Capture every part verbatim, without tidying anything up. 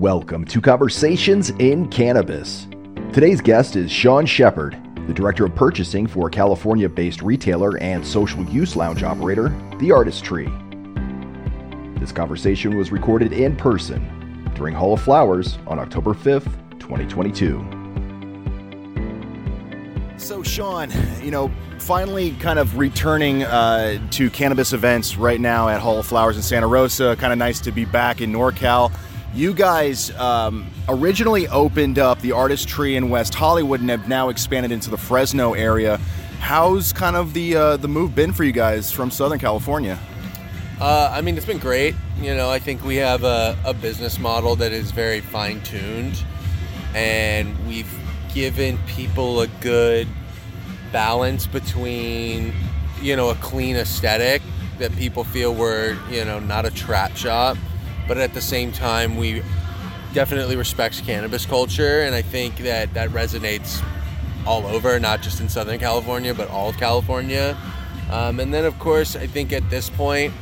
Welcome to Conversations in Cannabis. Today's guest is Sean Shepard, the Director of Purchasing for California-based retailer and social use lounge operator, The Artist Tree. This conversation was recorded in person during Hall of Flowers on October fifth, twenty twenty-two. So Sean, you know, finally kind of returning uh, to cannabis events right now at Hall of Flowers in Santa Rosa. Kind of nice to be back in NorCal. You guys um, originally opened up the Artist Tree in West Hollywood and have now expanded into the Fresno area. How's kind of the uh, the move been for you guys from Southern California? Uh, I mean, it's been great. You know, I think we have a, a business model that is very fine-tuned, and we've given people a good balance between, you know, a clean aesthetic that people feel we're, you know, not a trap shop, but at the same time, we definitely respect cannabis culture, and I think that that resonates all over, not just in Southern California, but all of California. Um, and then, of course, I think at this point,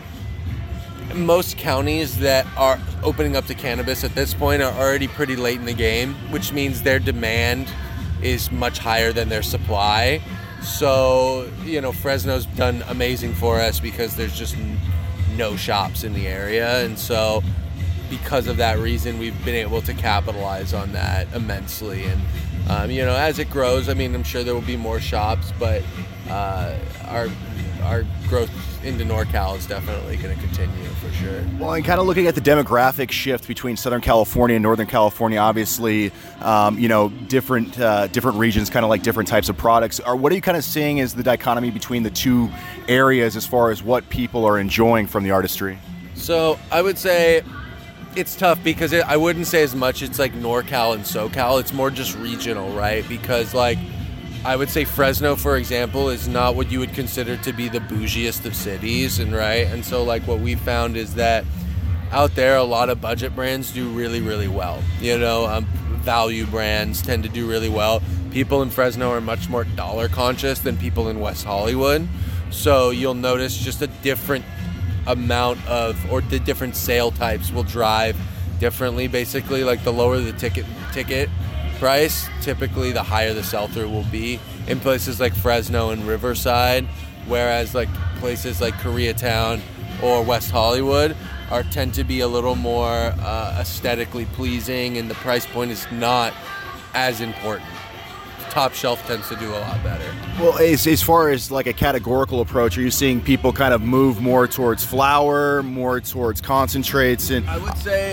most counties that are opening up to cannabis at this point are already pretty late in the game, which means their demand is much higher than their supply. So, you know, Fresno's done amazing for us because there's just no shops in the area, and so because of that reason we've been able to capitalize on that immensely. And um, you know, as it grows, I mean, I'm sure there will be more shops, but uh, our our growth into NorCal is definitely going to continue for sure. Well, and kind of looking at the demographic shift between Southern California and Northern California, obviously, um, you know, different uh, different regions kind of like different types of products. Or what are you kind of seeing as the dichotomy between the two areas as far as what people are enjoying from the Artist Tree? So I would say it's tough because it, I wouldn't say as much it's like NorCal and SoCal. It's more just regional, right? Because like I would say Fresno, for example, is not what you would consider to be the bougiest of cities, and right, and so like what we found is that out there a lot of budget brands do really, really well. You know, um, value brands tend to do really well. People in Fresno are much more dollar conscious than people in West Hollywood, so you'll notice just a different amount of, or the different sale types will drive differently. Basically, like the lower the ticket ticket. price, typically the higher the sell-through will be in places like Fresno and Riverside, whereas like places like Koreatown or West Hollywood are tend to be a little more uh, aesthetically pleasing, and the price point is not as important. Top shelf tends to do a lot better. Well, as, as far as like a categorical approach, are you seeing people kind of move more towards flower, more towards concentrates? And I would say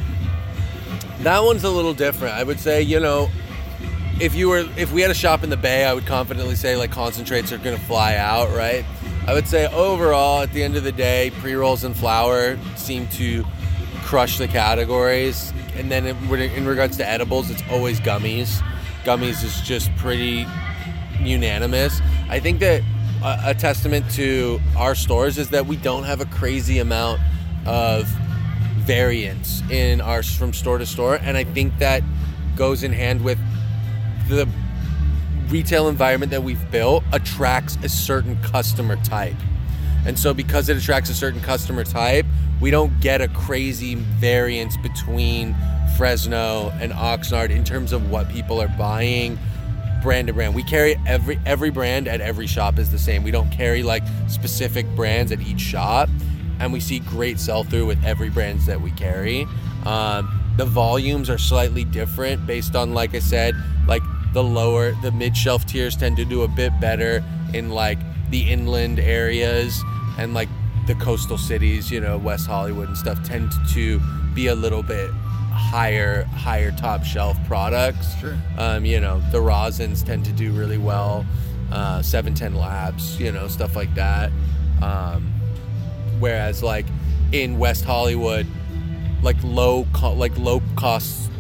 that one's a little different. I would say, you know, if you were, if we had a shop in the Bay, I would confidently say like concentrates are going to fly out, right? I would say overall, at the end of the day, pre-rolls and flower seem to crush the categories. And then in, in regards to edibles, it's always gummies. Gummies is just pretty unanimous. I think that a, a testament to our stores is that we don't have a crazy amount of variance in our from store to store, and I think that goes in hand with the retail environment that we've built attracts a certain customer type. And so because it attracts a certain customer type, we don't get a crazy variance between Fresno and Oxnard in terms of what people are buying brand to brand. We carry every every brand at every shop is the same. We don't carry like specific brands at each shop. And we see great sell-through with every brand that we carry. Um, the volumes are slightly different based on, like I said, like the lower, the mid-shelf tiers tend to do a bit better in like the inland areas, and like the coastal cities, you know, West Hollywood and stuff tend to be a little bit higher, higher top shelf products. Sure. Um, you know, the rosins tend to do really well. Uh, seven ten Labs, you know, stuff like that. Um, Whereas, like in West Hollywood, like low, co- like low cost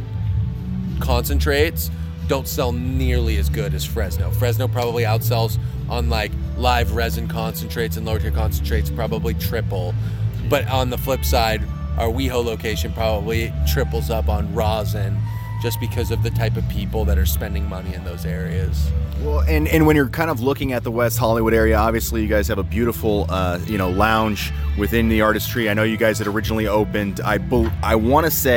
concentrates don't sell nearly as good as Fresno. Fresno probably outsells on like live resin concentrates and lower tier concentrates probably triple, but on the flip side, our WeHo location probably triples up on rosin, just because of the type of people that are spending money in those areas. Well, and, and when you're kind of looking at the West Hollywood area, obviously you guys have a beautiful, uh, you know, lounge within the Artist Tree. I know you guys had originally opened, I, I want to say,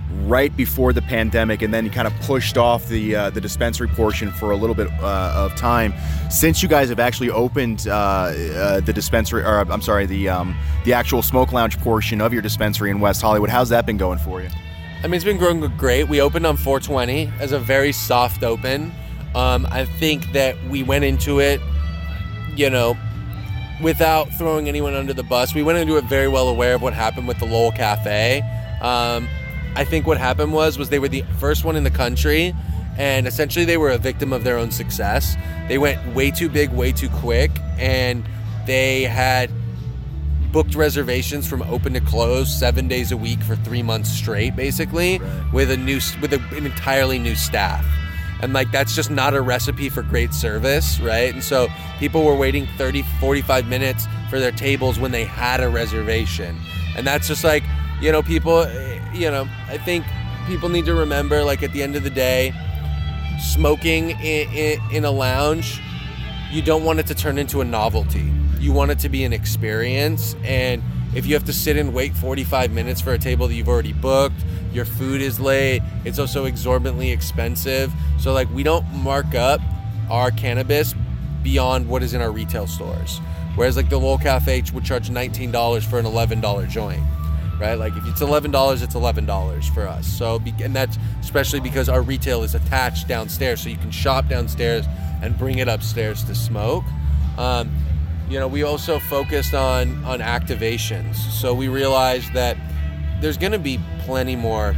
right before the pandemic, and then you kind of pushed off the uh, the dispensary portion for a little bit uh, of time. Since you guys have actually opened uh, uh, the dispensary, or I'm sorry, the um, the actual smoke lounge portion of your dispensary in West Hollywood, how's that been going for you? I mean, it's been growing great. We opened on four twenty as a very soft open. Um, I think that we went into it, you know, without throwing anyone under the bus. We went into it very well aware of what happened with the Lowell Cafe. Um, I think what happened was, was they were the first one in the country, and essentially they were a victim of their own success. They went way too big, way too quick, and they had booked reservations from open to close seven days a week for three months straight, basically, right. with a new, with a, an entirely new staff. And like, that's just not a recipe for great service, right? And so people were waiting thirty, forty-five minutes for their tables when they had a reservation. And that's just like, you know, people, you know, I think people need to remember, like, at the end of the day, smoking in, in, in a lounge, you don't want it to turn into a novelty. You want it to be an experience. And if you have to sit and wait forty-five minutes for a table that you've already booked, your food is late, it's also exorbitantly expensive. So like, we don't mark up our cannabis beyond what is in our retail stores. Whereas like the Lowell Cafe would charge nineteen dollars for an eleven dollars joint, right? Like if it's eleven dollars, it's eleven dollars for us. So, and that's especially because our retail is attached downstairs, so you can shop downstairs and bring it upstairs to smoke. Um, you know, we also focused on, on activations. So we realized that there's gonna be plenty more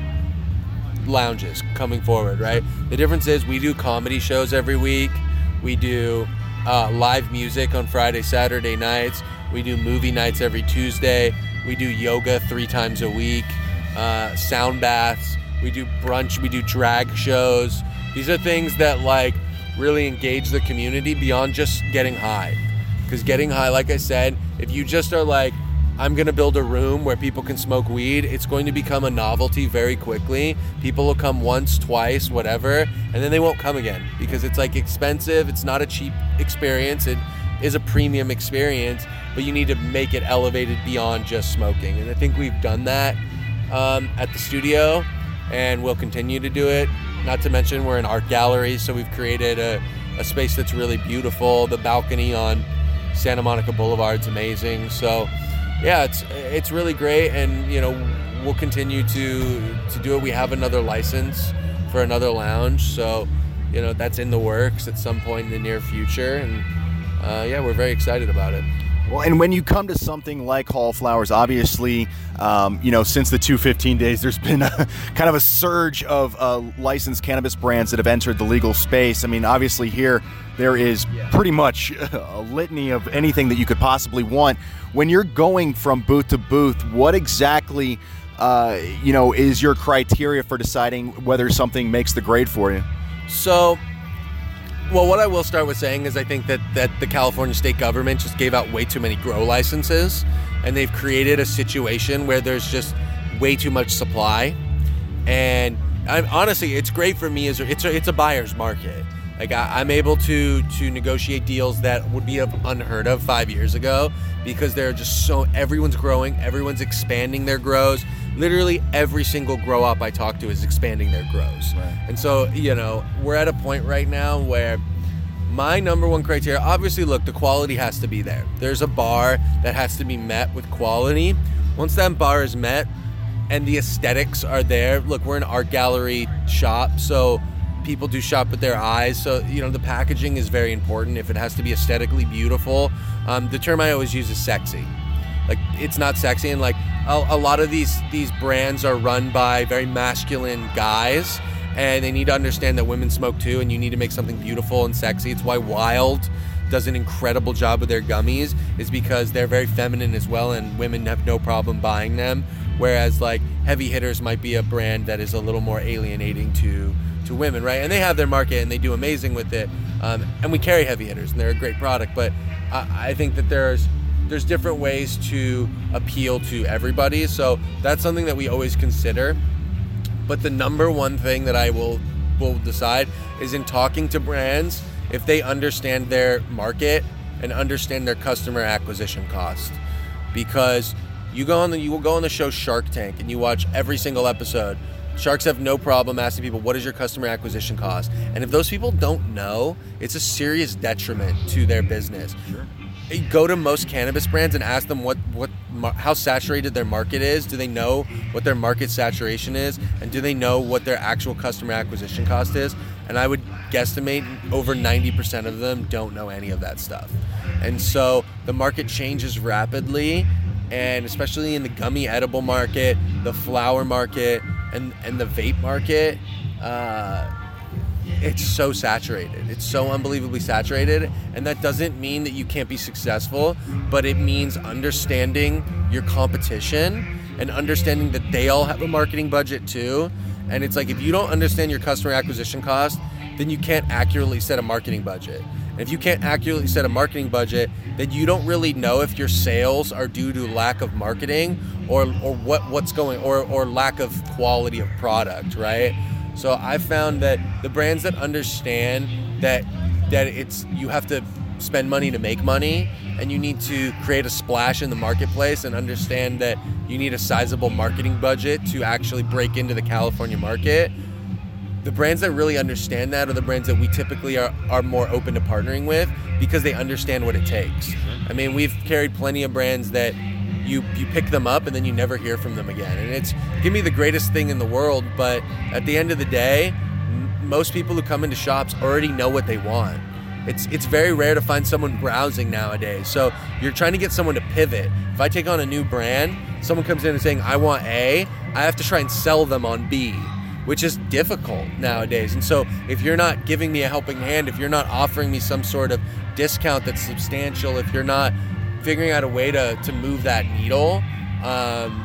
lounges coming forward, right? The difference is we do comedy shows every week. We do uh, live music on Friday, Saturday nights. We do movie nights every Tuesday. We do yoga three times a week, uh, sound baths. We do brunch. We do drag shows. These are things that like really engage the community beyond just getting high. Because getting high, like I said, if you just are like, I'm going to build a room where people can smoke weed, it's going to become a novelty very quickly. People will come once, twice, whatever, and then they won't come again because it's like expensive. It's not a cheap experience. It is a premium experience, but you need to make it elevated beyond just smoking. And I think we've done that um, at the studio, and we'll continue to do it. Not to mention we're an art gallery, so we've created a, a space that's really beautiful. The balcony on Santa Monica Boulevard's amazing. So yeah, it's it's really great, and you know, we'll continue to to do it. We have another license for another lounge, so you know, that's in the works at some point in the near future, and uh, yeah, we're very excited about it. Well, and when you come to something like Hall of Flowers, obviously, um, you know, since the two fifteen days, there's been a, kind of a surge of uh, licensed cannabis brands that have entered the legal space. I mean, obviously here, there is pretty much a litany of anything that you could possibly want. When you're going from booth to booth, what exactly, uh, you know, is your criteria for deciding whether something makes the grade for you? So, well, what I will start with saying is I think that, that the California state government just gave out way too many grow licenses, and they've created a situation where there's just way too much supply. And I'm, honestly, it's great for me as a, it's a, it's a buyer's market. Like I, I'm able to to negotiate deals that would be unheard of five years ago because they're just so, everyone's growing, everyone's expanding their grows. Literally every single grow up I talk to is expanding their grows. Right. And so, you know, we're at a point right now where my number one criteria, obviously, look, the quality has to be there. There's a bar that has to be met with quality. Once that bar is met and the aesthetics are there, look, we're an art gallery shop, so people do shop with their eyes. So, you know, the packaging is very important. If it has to be aesthetically beautiful, um, the term I always use is sexy. Like, it's not sexy, and like a, a lot of these these brands are run by very masculine guys, and they need to understand that women smoke too, and you need to make something beautiful and sexy. It's why Wild does an incredible job with their gummies, is because they're very feminine as well, and women have no problem buying them. Whereas like Heavy Hitters might be a brand that is a little more alienating to to women, right? And they have their market and they do amazing with it. Um, and we carry Heavy Hitters and they're a great product, but I, I think that there's there's different ways to appeal to everybody. So that's something that we always consider. But the number one thing that I will will decide is in talking to brands, if they understand their market and understand their customer acquisition cost. Because You go on the you will go on the show Shark Tank and you watch every single episode. Sharks have no problem asking people, what is your customer acquisition cost? And if those people don't know, it's a serious detriment to their business. Sure. Go to most cannabis brands and ask them what, what how saturated their market is. Do they know what their market saturation is? And do they know what their actual customer acquisition cost is? And I would guesstimate over ninety percent of them don't know any of that stuff. And so the market changes rapidly, and especially in the gummy edible market, the flower market, and, and the vape market, uh, it's so saturated. It's so unbelievably saturated. And that doesn't mean that you can't be successful, but it means understanding your competition and understanding that they all have a marketing budget too. And it's like, if you don't understand your customer acquisition cost, then you can't accurately set a marketing budget. And if you can't accurately set a marketing budget, then you don't really know if your sales are due to lack of marketing or or what what's going or or lack of quality of product, right? So I found that the brands that understand that that it's you have to spend money to make money, and you need to create a splash in the marketplace, and understand that you need a sizable marketing budget to actually break into the California market. The brands that really understand that are the brands that we typically are, are more open to partnering with, because they understand what it takes. I mean, we've carried plenty of brands that you you pick them up and then you never hear from them again. And it's, give me the greatest thing in the world, but at the end of the day, m- most people who come into shops already know what they want. It's it's very rare to find someone browsing nowadays. So you're trying to get someone to pivot. If I take on a new brand, someone comes in and saying, I want A, I have to try and sell them on B, which is difficult nowadays. And so if you're not giving me a helping hand, if you're not offering me some sort of discount that's substantial, if you're not figuring out a way to, to move that needle, um,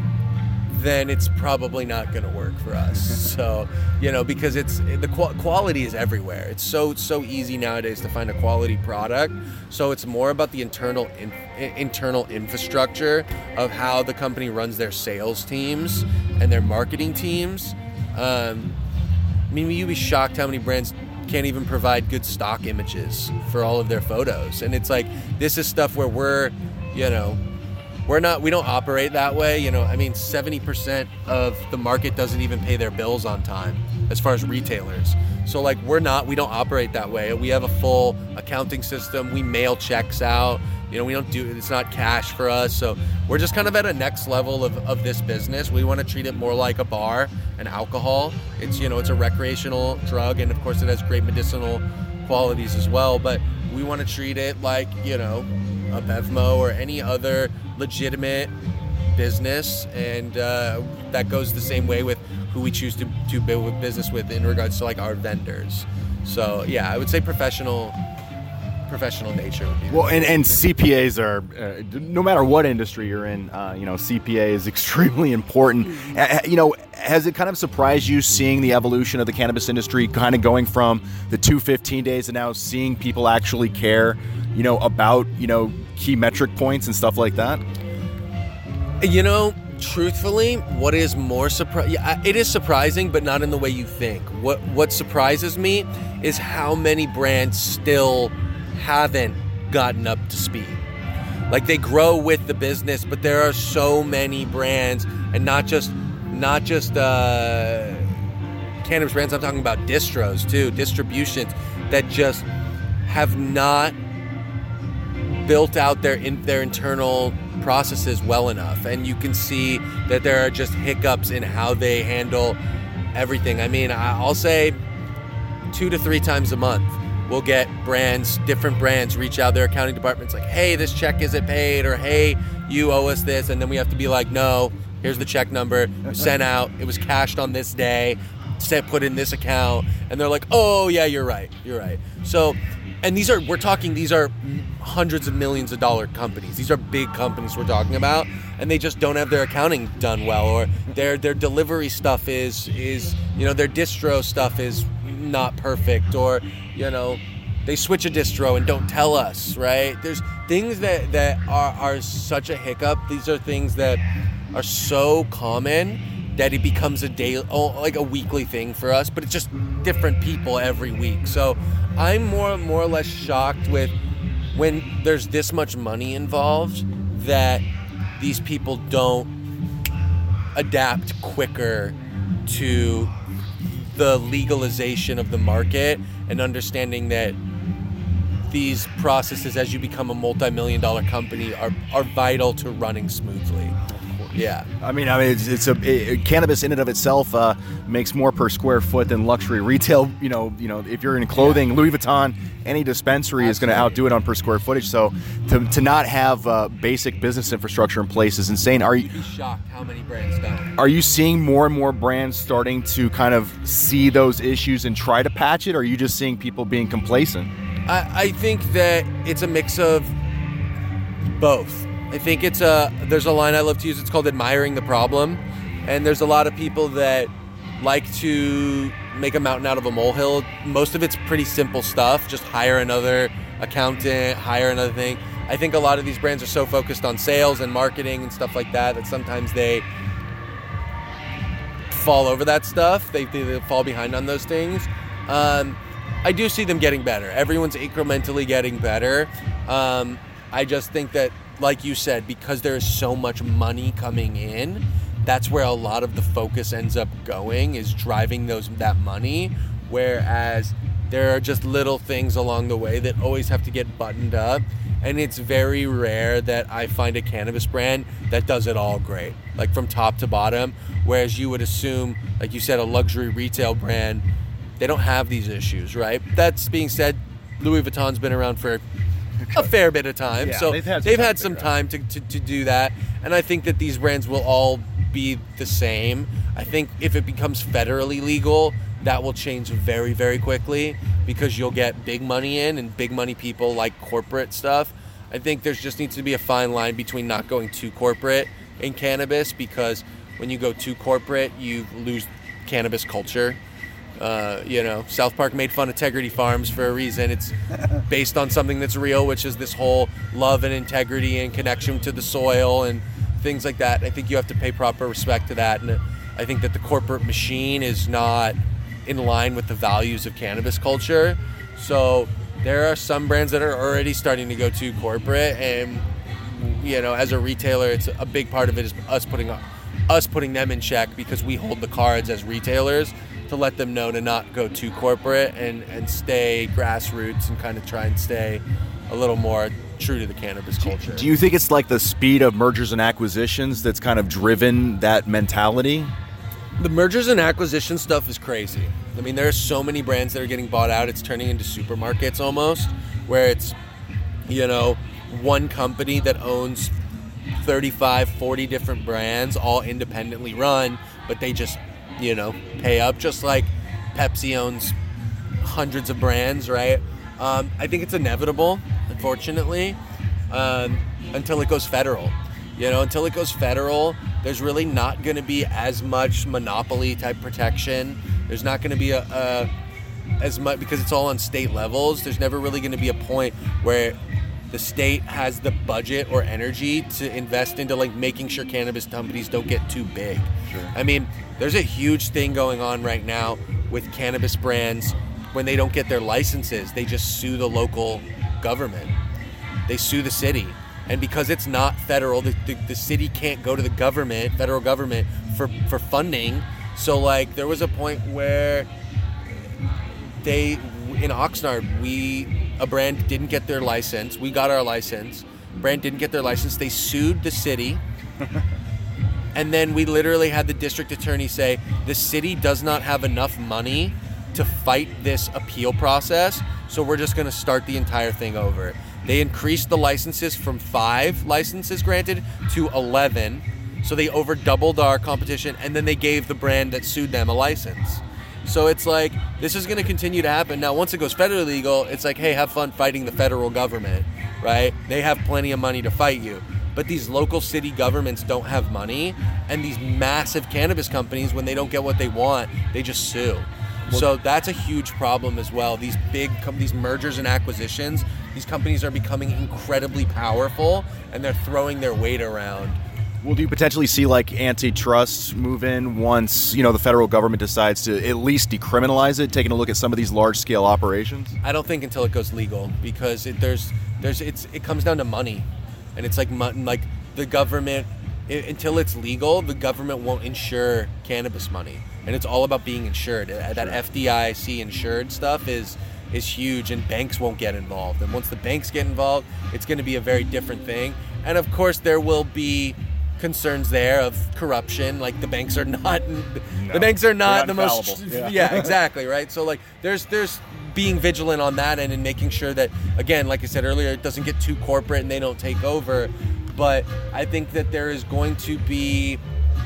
then it's probably not going to work for us. So, you know, because it's the qu- quality is everywhere. It's so so easy nowadays to find a quality product. So it's more about the internal in, internal infrastructure of how the company runs their sales teams and their marketing teams. Um, I mean, you'd be shocked how many brands can't even provide good stock images for all of their photos. And it's like, this is stuff where we're, you know, we're not, we don't operate that way. You know, I mean, seventy percent of the market doesn't even pay their bills on time as far as retailers. So like, we're not, we don't operate that way. We have a full accounting system. We mail checks out. You know, we don't do, it's not cash for us. So we're just kind of at a next level of, of this business. We want to treat it more like a bar and alcohol. It's, you know, it's a recreational drug, and of course it has great medicinal qualities as well. But we want to treat it like, you know, a Bevmo or any other legitimate business. And uh, that goes the same way with who we choose to, to build business with in regards to like our vendors. So yeah, I would say professional professional nature would be well, and, and C P As are, uh, no matter what industry you're in, uh, you know, C P A is extremely important. Uh, you know, has it kind of surprised you seeing the evolution of the cannabis industry kind of going from the two fifteen days and now seeing people actually care, you know, about, you know, key metric points and stuff like that? You know, truthfully, what is more surprising, yeah, it is surprising, but not in the way you think. What What surprises me is how many brands still haven't gotten up to speed. Like, they grow with the business, but there are so many brands, and not just not just uh, cannabis brands. I'm talking about distros too, distributions that just have not built out their in, their internal processes well enough, and you can see that there are just hiccups in how they handle everything. I mean, I'll say two to three times a month we'll get brands, different brands reach out, their accounting departments like, hey, this check isn't paid, or hey, you owe us this, and then we have to be like, no, here's the check number, sent out, it was cashed on this day, set put in this account, and they're like, oh yeah, you're right, you're right. So, and these are, we're talking, these are hundreds of millions of dollar companies. These are big companies we're talking about, and they just don't have their accounting done well, or their their delivery stuff is, is you know, their distro stuff is not perfect, or, you know, they switch a distro and don't tell us, right? There's things that, that are, are such a hiccup. These are things that are so common that it becomes a day, oh, like a weekly thing for us, but it's just different people every week. So I'm more, more or less shocked with when there's this much money involved that these people don't adapt quicker to the legalization of the market and understanding that these processes, as you become a multi-million dollar company, are, are vital to running smoothly. Yeah. I mean, I mean, it's, it's a it, cannabis in and of itself uh, makes more per square foot than luxury retail. You know, you know, if you're in clothing, yeah. Louis Vuitton, any dispensary Absolutely. is going to outdo it on per square footage. So to to not have uh, basic business infrastructure in place is insane. Are you? You'd be shocked how many brands don't. Are you seeing more and more brands starting to kind of see those issues and try to patch it? Or are you just seeing people being complacent? I, I think that it's a mix of both. I think it's a, there's a line I love to use, it's called admiring the problem. And there's a lot of people that like to make a mountain out of a molehill. Most of it's pretty simple stuff. Just hire another accountant, hire another thing. I think a lot of these brands are so focused on sales and marketing and stuff like that that sometimes they fall over that stuff. They, they fall behind on those things. Um, I do see them getting better. Everyone's incrementally getting better. Um, I just think that, like you said, because there is so much money coming in, that's where a lot of the focus ends up going, is driving those that money, whereas there are just little things along the way that always have to get buttoned up, and it's very rare that I find a cannabis brand that does it all great, like from top to bottom, whereas you would assume, like you said, a luxury retail brand, they don't have these issues, right? That's being said, Louis Vuitton's been around for a fair bit of time, yeah, so they've had some they've time, had some time to, to, to do that, and I think that these brands will all be the same. I think if it becomes federally legal, that will change very, very quickly, because you'll get big money in, and big money people like corporate stuff. I think there just needs to be a fine line between not going too corporate in cannabis, because when you go too corporate, you lose cannabis culture. Uh, you know, South Park made fun of Integrity Farms for a reason. It's based on something that's real, which is this whole love and integrity and connection to the soil and things like that. I think you have to pay proper respect to that. And I think that the corporate machine is not in line with the values of cannabis culture. So there are some brands that are already starting to go too corporate. And, you know, as a retailer, it's a big part of it is us putting us putting them in check, because we hold the cards as retailers to let them know to not go too corporate and, and stay grassroots and kind of try and stay a little more true to the cannabis culture. Do you think it's like the speed of mergers and acquisitions that's kind of driven that mentality? The mergers and acquisition stuff is crazy. I mean, there are so many brands that are getting bought out, it's turning into supermarkets almost, where it's, you know, one company that owns thirty-five, forty different brands, all independently run, but they just, you know, pay up, just like Pepsi owns hundreds of brands, right? Um, I think it's inevitable, unfortunately, um, until it goes federal. You know, until it goes federal, there's really not going to be as much monopoly type protection. There's not going to be a, a as much, because it's all on state levels. There's never really going to be a point where the state has the budget or energy to invest into like making sure cannabis companies don't get too big. Sure. I mean, there's a huge thing going on right now with cannabis brands. When they don't get their licenses, they just sue the local government. They sue the city. And because it's not federal, the, the, the city can't go to the government, federal government, for, for funding. So like there was a point where they, in Oxnard, we, a brand didn't get their license. We got our license. Brand didn't get their license. They sued the city. And then we literally had the district attorney say, the city does not have enough money to fight this appeal process, so we're just going to start the entire thing over. They increased the licenses from five licenses granted to eleven, so they over doubled our competition, and then they gave the brand that sued them a license. So it's like, this is going to continue to happen. Now, once it goes federally legal, it's like, hey, have fun fighting the federal government, right? They have plenty of money to fight you. But these local city governments don't have money, and these massive cannabis companies, when they don't get what they want, they just sue. So that's a huge problem as well. These big, com- these mergers and acquisitions, these companies are becoming incredibly powerful, and they're throwing their weight around. Well, do you potentially see like antitrust move in once, you know, the federal government decides to at least decriminalize it, taking a look at some of these large-scale operations? I don't think until it goes legal, because it, there's, there's, it's, it comes down to money, and it's like, like the government, I- until it's legal, the government won't insure cannabis money. And it's all about being insured. That F D I C insured stuff is is huge, and banks won't get involved. And once the banks get involved, it's going to be a very different thing. And of course, there will be concerns there of corruption. Like the banks are not, no, the banks are not the most. Yeah. yeah, exactly, right. So like, there's there's being vigilant on that end and making sure that, again, like I said earlier, it doesn't get too corporate and they don't take over. But I think that there is going to be,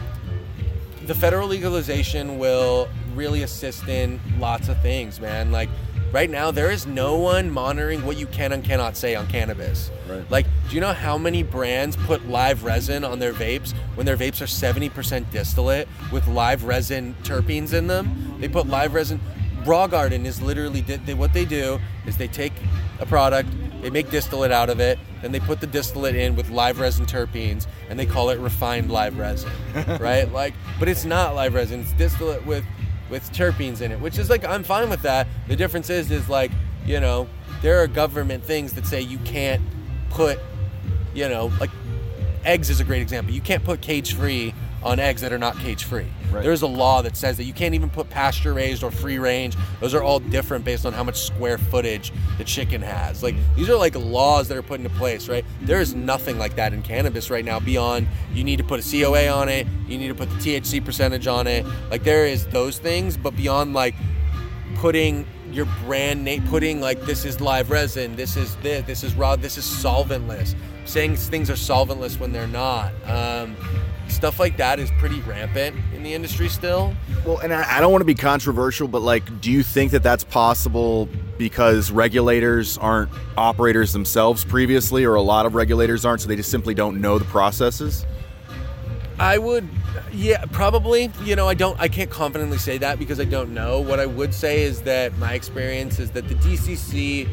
the federal legalization will really assist in lots of things, man. Like right now, there is no one monitoring what you can and cannot say on cannabis. Right. Like, do you know how many brands put live resin on their vapes when their vapes are seventy percent distillate with live resin terpenes in them? They put live resin. Raw Garden is literally, they, what they do is they take a product, they make distillate out of it, then they put the distillate in with live resin terpenes, and they call it refined live resin, right? Like, but it's not live resin, it's distillate with with terpenes in it, which is like, I'm fine with that. The difference is, is like, you know, there are government things that say you can't put, you know, like eggs is a great example. You can't put cage-free on eggs that are not cage-free. Right. There's a law that says that you can't even put pasture-raised or free-range. Those are all different based on how much square footage the chicken has. Like, these are like laws that are put into place, right? There is nothing like that in cannabis right now beyond you need to put a C O A on it, you need to put the T H C percentage on it. Like, there is those things, but beyond like putting your brand name, putting like this is live resin, this is this, this is raw, this is solventless, saying things are solventless when they're not. Um, Stuff like that is pretty rampant in the industry still. Well, and I, I don't want to be controversial, but like, do you think that that's possible because regulators aren't operators themselves previously, or a lot of regulators aren't, so they just simply don't know the processes? I would, yeah, probably. You know, I don't, I can't confidently say that because I don't know. What I would say is that my experience is that the D C C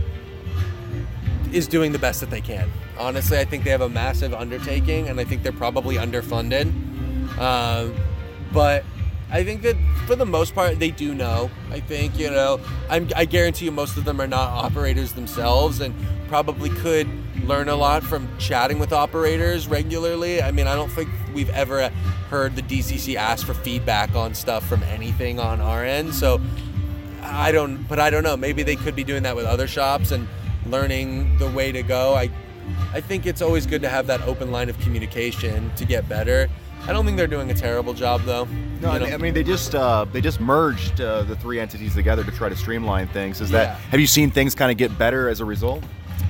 is doing the best that they can. Honestly, I think they have a massive undertaking, and I think they're probably underfunded. Um, but I think that for the most part, they do know. I think, you know, I'm, I guarantee you most of them are not operators themselves and probably could learn a lot from chatting with operators regularly. I mean, I don't think we've ever heard the D C C ask for feedback on stuff from anything on our end. So I don't, but I don't know. Maybe they could be doing that with other shops and learning the way to go. I I think it's always good to have that open line of communication to get better. I don't think they're doing a terrible job, though. No, I mean, I mean they just uh, they just merged uh, the three entities together to try to streamline things. Is yeah. that have you seen things kind of get better as a result?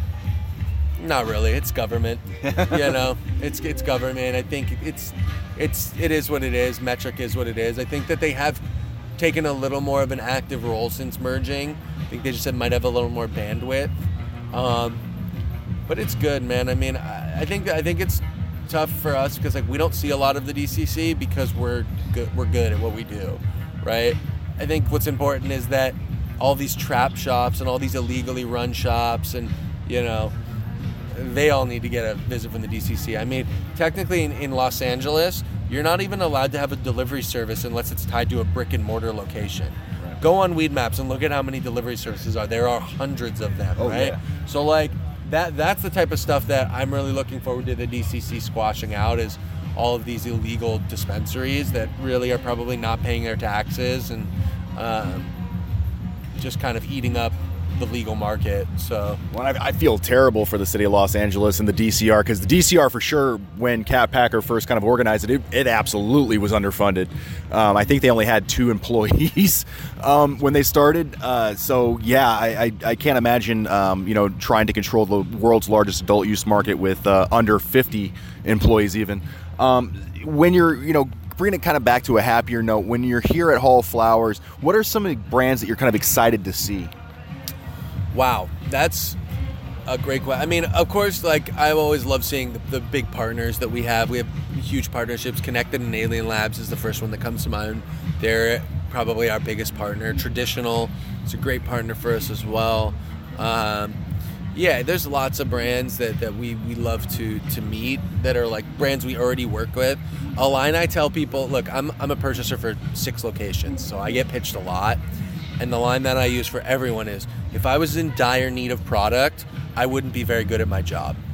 Not really. It's government. you know, it's it's government. I think it's it's it is what it is. Metric is what it is. I think that they have taken a little more of an active role since merging. I think they just said might have a little more bandwidth. Um, But it's good, man. I mean, I, I think I think it's tough for us because like we don't see a lot of the D C C because we're good. We're good at what we do, right? I think what's important is that all these trap shops and all these illegally run shops, and you know, they all need to get a visit from the D C C. I mean, technically in, in Los Angeles, you're not even allowed to have a delivery service unless it's tied to a brick and mortar location. Right. Go on Weed Maps and look at how many delivery services are. There are hundreds of them, oh, right? Yeah. So like. That that's the type of stuff that I'm really looking forward to the D C C squashing out, is all of these illegal dispensaries that really are probably not paying their taxes and um, just kind of eating up the legal market. So well, I, I feel terrible for the city of Los Angeles and the D C R, because the D C R for sure, when Cat Packer first kind of organized it, it, it absolutely was underfunded. Um, I think they only had two employees um, when they started. Uh, so yeah, I, I, I can't imagine um, you know trying to control the world's largest adult use market with uh, under fifty employees even. Um, when you're you know bringing it kind of back to a happier note, when you're here at Hall Flowers, what are some of the brands that you're kind of excited to see? Wow, that's a great question. I mean, of course, like I've always loved seeing the, the big partners that we have. We have huge partnerships. Connected and Alien Labs is the first one that comes to mind. They're probably our biggest partner. Traditional is a great partner for us as well. Um, yeah, there's lots of brands that, that we, we love to to meet that are like brands we already work with. A line I tell people, look, I'm I'm a purchaser for six locations, so I get pitched a lot. And the line that I use for everyone is, if I was in dire need of product, I wouldn't be very good at my job.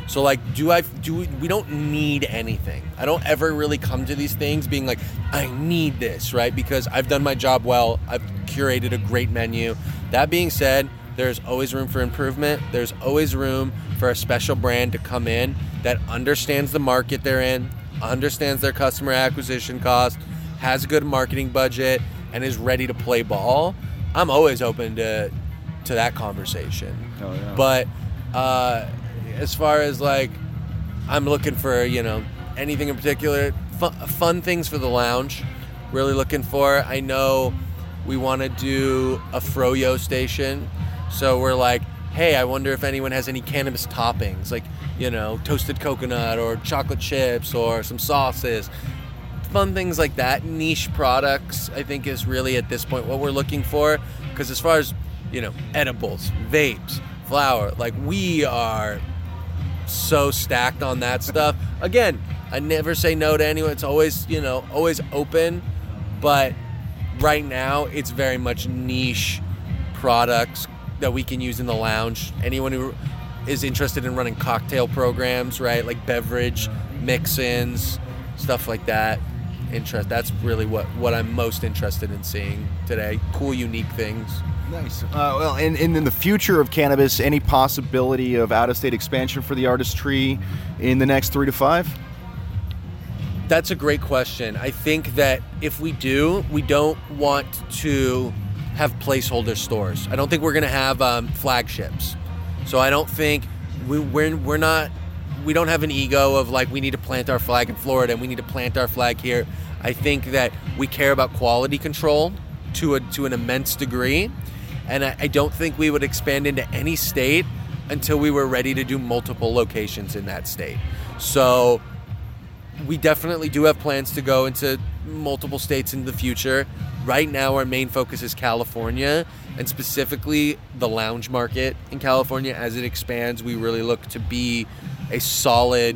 So like, do I, do we, we don't need anything. I don't ever really come to these things being like, I need this, right? Because I've done my job well. I've curated a great menu. That being said, there's always room for improvement. There's always room for a special brand to come in that understands the market they're in, understands their customer acquisition cost, has a good marketing budget, and is ready to play ball. I'm always open to to that conversation. Oh, yeah. But uh, as far as like, I'm looking for, you know, anything in particular, fun, fun things for the lounge, really looking for. I know we want to do a froyo station. So we're like, hey, I wonder if anyone has any cannabis toppings, like, you know, toasted coconut or chocolate chips or some sauces. Fun things like that. Niche products, I think, is really at this point what we're looking for. Because as far as, you know, edibles, vapes, flower, like, we are so stacked on that stuff. Again, I never say no to anyone. It's always, you know, always open. But right now, it's very much niche products that we can use in the lounge. Anyone who is interested in running cocktail programs, right? Like beverage mix-ins, stuff like that. Interest. That's really what, what I'm most interested in seeing today. Cool, unique things. Nice. Uh, well, and, and in the future of cannabis, any possibility of out-of-state expansion for the Artistry in the next three to five? That's a great question. I think that if we do, we don't want to have placeholder stores. I don't think we're going to have um, flagships. So I don't think we, we're we're not we don't have an ego of like, we need to plant our flag in Florida and we need to plant our flag here. I think that we care about quality control to a to an immense degree, and I, I don't think we would expand into any state until we were ready to do multiple locations in that state. So we definitely do have plans to go into multiple states in the future. Right now, our main focus is California, and specifically the lounge market in California. As it expands, we really look to be a solid,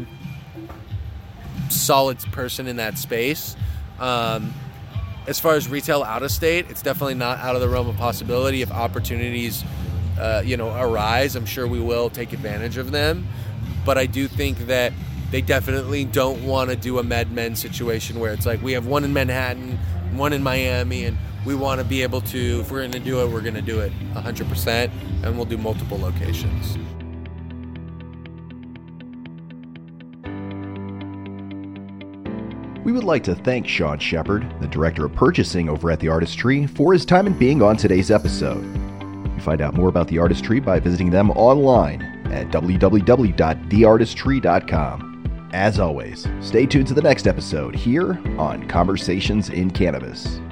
solid person in that space. Um, as far as retail out of state, it's definitely not out of the realm of possibility. If opportunities, uh, you know, arise, I'm sure we will take advantage of them. But I do think that they definitely don't want to do a MedMen situation where it's like, we have one in Manhattan, one in Miami, and we want to be able to, if we're going to do it, we're going to do it one hundred percent, and we'll do multiple locations. We would like to thank Sean Shepard, the Director of Purchasing over at The Artistry, for his time and being on today's episode. You find out more about The Artistry by visiting them online at w w w dot the artistry dot com. As always, stay tuned to the next episode here on Conversations in Cannabis.